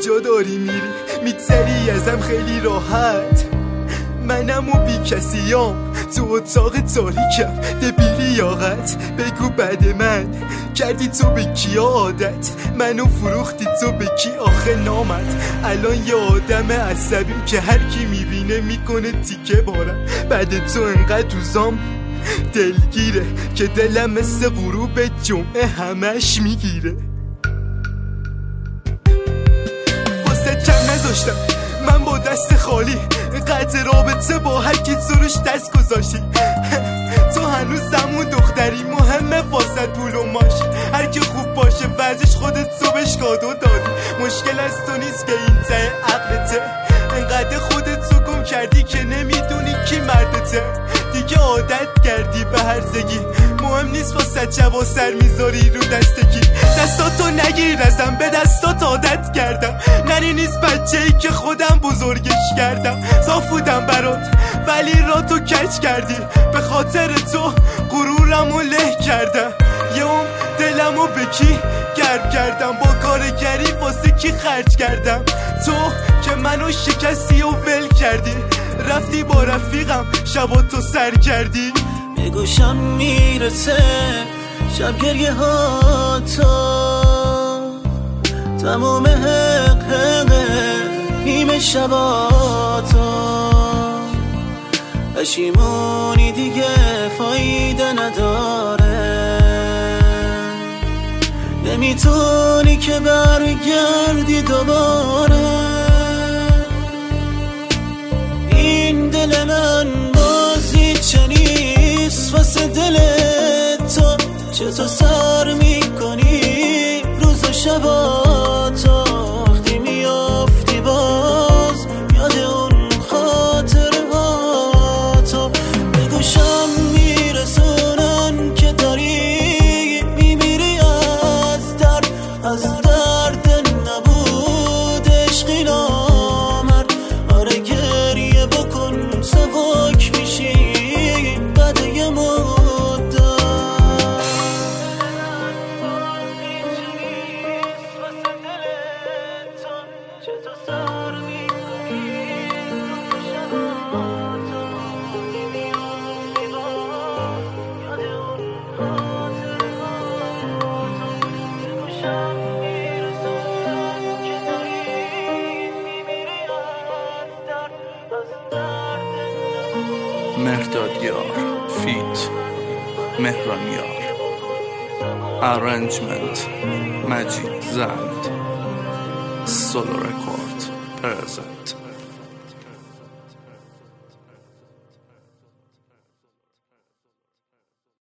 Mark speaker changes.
Speaker 1: کجا داری میری؟ میگذری ازم خیلی راحت، منم و بی کسیام تو اتاق تاریکم، دبیری یاقت بگو بعد من کردی تو به کیا عادت؟ منو فروختی تو به کی آخه نامت؟ الان یه آدم عصبیم که هر کی میبینه میکنه تیکه بارم، بعد تو انقدر روزام دلگیره که دلم مثل غروب جمعه همش میگیره. واسه کم نذاشتم من با دست خالی، قطع رابطه با هر کی تو روش دست گذاشتی. تو هنوز همون دختری مهمه واسه پول و ماشی، هر کی خوب باشه وضعش خودت تو بهش کادو دادی. مشکل از تو نیست که این ته عقلته، انقدر خودت تو گم کردی که نمیدونی کی مردته. دیگه عادت کردی به هرزگی، مهم نیست واسه چوا سر میذاری رو دستگی. دستاتو نگیر ازم، به دستات عادت کردم. نری نیست بچه‌ای که خودم بزرگش کردم. صافودم برات ولی را تو کج کردی، به خاطر تو غرورمو له کردم. یه دلمو به کی گرم کردم، با کارگری واسه کی خرج کردم؟ تو که منو شکستی و ول کردی، رفتی با رفیقم شبا تو سر کردی.
Speaker 2: به گوشم میرسه شب گریه ها تو، تموم حق نیمه شبا تو. پشیمونی دیگه فایده نداره، نمیتونی که برگردی دوباره. این دل من بازی چنیست واسه دل تو، چطور سر میکنی روز و شبا تو. وقتی میافتی باز یاد اون خاطره ها تو، به گوشم میرسونن که داری میمیری از درد، از درد نبود عشقی نامرد. آره گریه بکن سبک میشی بعد یه مدت.
Speaker 3: مهردادیار فیت مهرانیار، ارنجمنت مجید زند، سولو رکورد پرزنت.